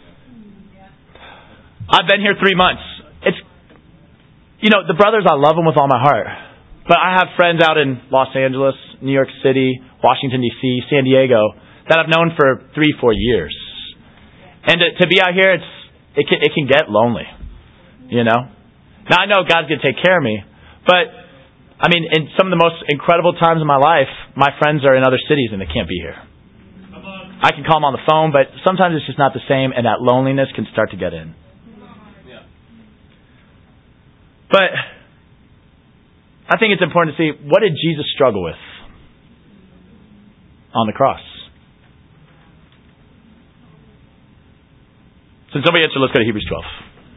I've been here 3 months. It's, the brothers, I love them with all my heart. But I have friends out in Los Angeles, New York City, Washington, D.C., San Diego, that I've known for 3-4 years. And to be out here, it can get lonely, Now, I know God's going to take care of me, but, in some of the most incredible times of my life, my friends are in other cities and they can't be here. I can call them on the phone, but sometimes it's just not the same, and that loneliness can start to get in. But I think it's important to see, what did Jesus struggle with on the cross? Since nobody answered, let's go to Hebrews 12.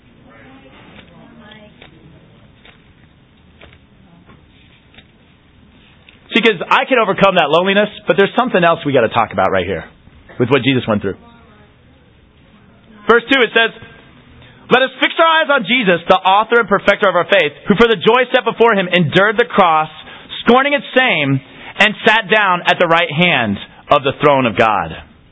See, because I can overcome that loneliness, but there's something else we got to talk about right here with what Jesus went through. Verse 2, it says, let us fix our eyes on Jesus, the author and perfecter of our faith, who for the joy set before Him endured the cross, scorning its shame, and sat down at the right hand of the throne of God.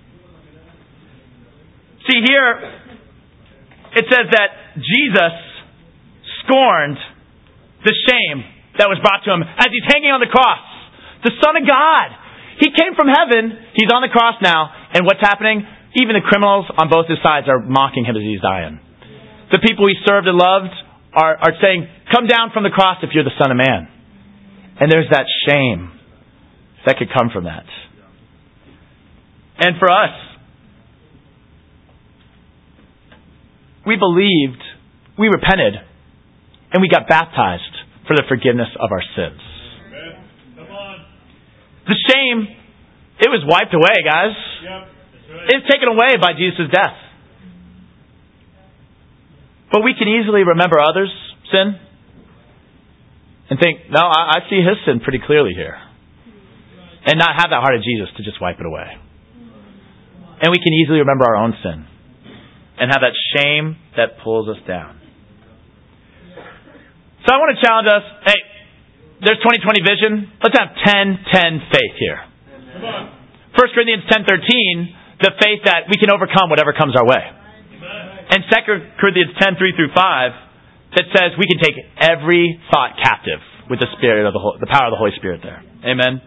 See, here it says that Jesus scorned the shame that was brought to Him as He's hanging on the cross. The Son of God. He came from heaven. He's on the cross now. And what's happening? Even the criminals on both His sides are mocking Him as He's dying. The people He served and loved are saying, come down from the cross if you're the Son of Man. And there's that shame that could come from that. And for us, we believed, we repented, and we got baptized for the forgiveness of our sins. Come on. The shame, it was wiped away, guys. Yep. That's right. It's taken away by Jesus' death. But we can easily remember others' sin and think, no, I see his sin pretty clearly here. And not have that heart of Jesus to just wipe it away. And we can easily remember our own sin and have that shame that pulls us down. So I want to challenge us, hey, there's 2020 vision. Let's have 10-10 faith here. 1 Corinthians 10:13, the faith that we can overcome whatever comes our way. And 2 Corinthians 10:3-5, that says we can take every thought captive with the Spirit of the power of the Holy Spirit there. Amen.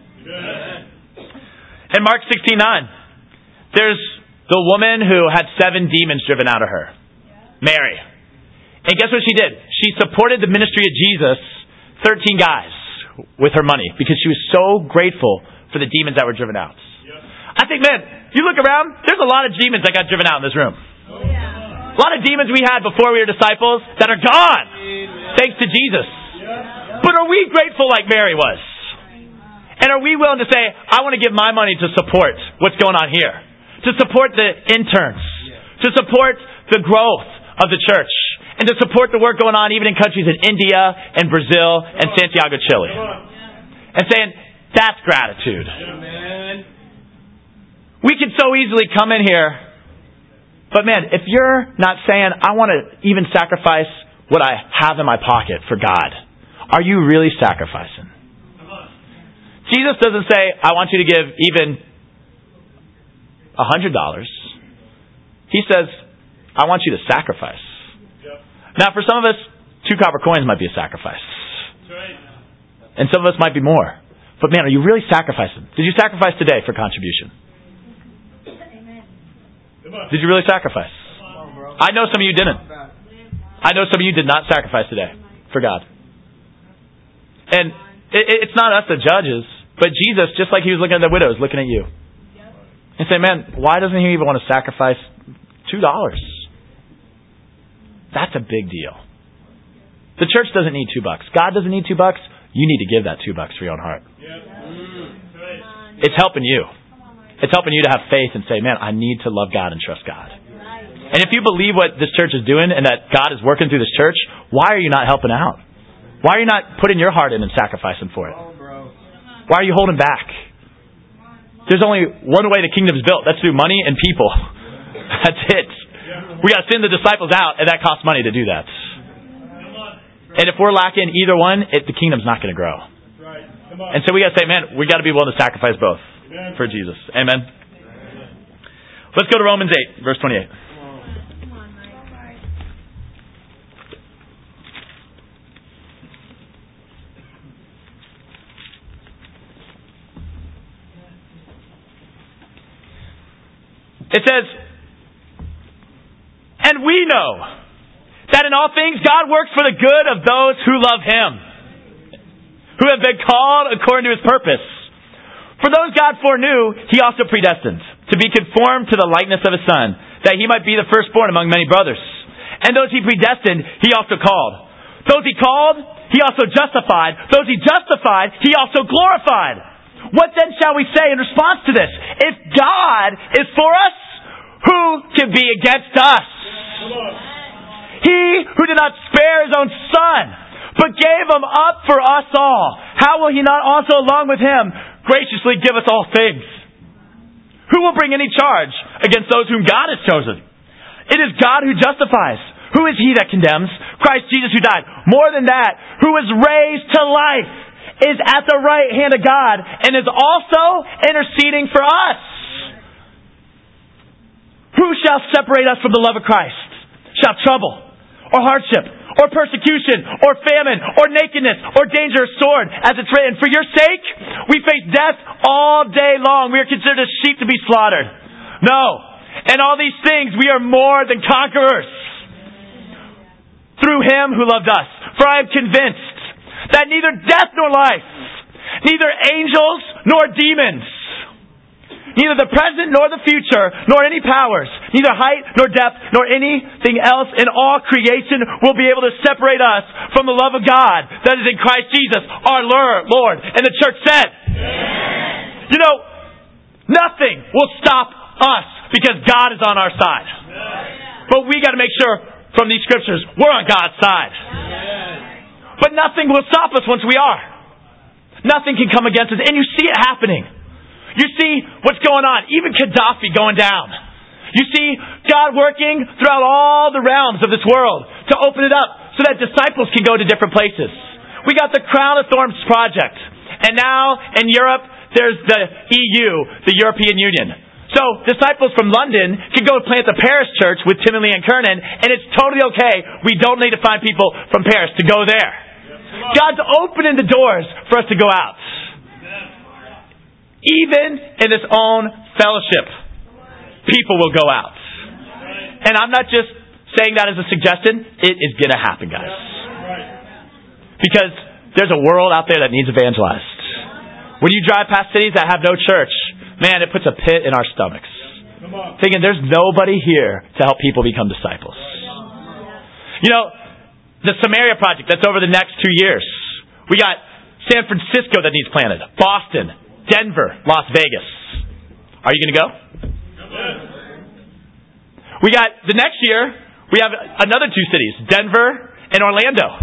In Mark 16:9, there's the woman who had 7 demons driven out of her, Mary. And guess what she did? She supported the ministry of Jesus, 13 guys, with her money because she was so grateful for the demons that were driven out. I think, man, you look around, there's a lot of demons that got driven out in this room. A lot of demons we had before we were disciples that are gone, thanks to Jesus. But are we grateful like Mary was? And are we willing to say, I want to give my money to support what's going on here? To support the interns. To support the growth of the church. And to support the work going on even in countries in India and Brazil and Santiago, Chile. And saying, that's gratitude. We can so easily come in here, but man, if you're not saying, I want to even sacrifice what I have in my pocket for God, are you really sacrificing? Jesus doesn't say, I want you to give even $100. He says, I want you to sacrifice. Now, for some of us, 2 copper coins might be a sacrifice. And some of us might be more. But man, are you really sacrificing? Did you sacrifice today for contribution? Did you really sacrifice? I know some of you didn't. I know some of you did not sacrifice today for God. And it's not us, the judges, but Jesus, just like he was looking at the widows, looking at you. And saying, man, why doesn't he even want to sacrifice $2? That's a big deal. The church doesn't need $2. God doesn't need $2. You need to give that $2 for your own heart. It's helping you. It's helping you to have faith and say, man, I need to love God and trust God. And if you believe what this church is doing and that God is working through this church, why are you not helping out? Why are you not putting your heart in and sacrificing for it? Why are you holding back? There's only one way the kingdom's built. That's through money and people. That's it. We got to send the disciples out, and that costs money to do that. And if we're lacking either one, the kingdom's not going to grow. And so we got to say, man, we got to be willing to sacrifice both for Jesus. Amen. Let's go to Romans 8, verse 28. It says, and we know that in all things God works for the good of those who love Him, who have been called according to His purpose. For those God foreknew, He also predestined to be conformed to the likeness of His Son, that He might be the firstborn among many brothers. And those He predestined, He also called. Those He called, He also justified. Those He justified, He also glorified. What then shall we say in response to this? If God is for us, who can be against us? He who did not spare His own Son, but gave Him up for us all, how will He not also along with Him graciously give us all things? Who will bring any charge against those whom God has chosen? It is God who justifies. Who is He that condemns? Christ Jesus who died. More than that, who was raised to life, is at the right hand of God, and is also interceding for us. Who shall separate us from the love of Christ? Shall trouble, or hardship, or persecution, or famine, or nakedness, or danger, or sword, as it's written, for your sake we face death all day long. We are considered as sheep to be slaughtered. No. And all these things we are more than conquerors through Him who loved us. For I am convinced that neither death nor life, neither angels nor demons, neither the present nor the future, nor any powers, neither height nor depth, nor anything else in all creation will be able to separate us from the love of God that is in Christ Jesus, our Lord. And the church said, Amen. You know, nothing will stop us because God is on our side. Amen. But we got to make sure from these scriptures, we're on God's side. Amen. But nothing will stop us once we are. Nothing can come against us. And you see it happening. You see what's going on. Even Gaddafi going down. You see God working throughout all the realms of this world to open it up so that disciples can go to different places. We got the Crown of Thorns project. And now in Europe, there's the EU, the European Union. So disciples from London can go plant the Paris church with Tim and Leanne Kernan, and it's totally okay. We don't need to find people from Paris to go there. God's opening the doors for us to go out. Even in His own fellowship, people will go out. And I'm not just saying that as a suggestion. It is going to happen, guys. Because there's a world out there that needs evangelized. When you drive past cities that have no church, man, it puts a pit in our stomachs. Thinking there's nobody here to help people become disciples. You know, the Samaria project, that's over the next 2 years. We got San Francisco that needs planted. Boston, Denver, Las Vegas. Are you going to go? We got, the next year, we have another 2 cities, Denver and Orlando.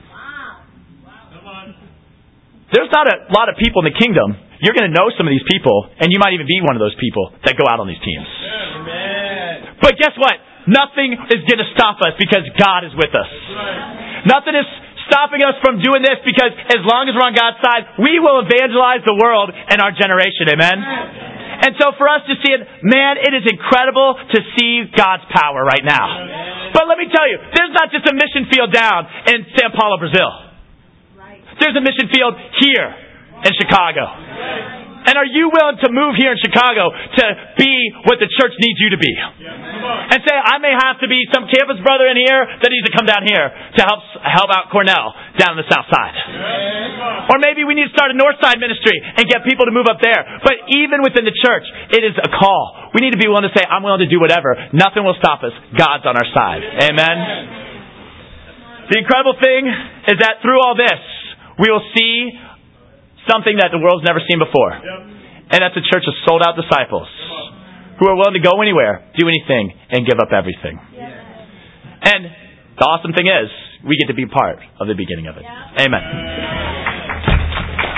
There's not a lot of people in the kingdom. You're going to know some of these people, and you might even be one of those people that go out on these teams. Amen. But guess what? Nothing is going to stop us because God is with us. Nothing is stopping us from doing this because as long as we're on God's side, we will evangelize the world and our generation. Amen? And so for us to see it, man, it is incredible to see God's power right now. But let me tell you, there's not just a mission field down in Sao Paulo, Brazil. There's a mission field here in Chicago. And are you willing to move here in Chicago to be what the church needs you to be? And say, I may have to be some campus brother in here that needs to come down here to help out Cornell down on the south side. Or maybe we need to start a north side ministry and get people to move up there. But even within the church, it is a call. We need to be willing to say, I'm willing to do whatever. Nothing will stop us. God's on our side. Amen? The incredible thing is that through all this, we will see something that the world's never seen before. And that's a church of sold out disciples who are willing to go anywhere, do anything, and give up everything. And the awesome thing is, we get to be part of the beginning of it. Amen.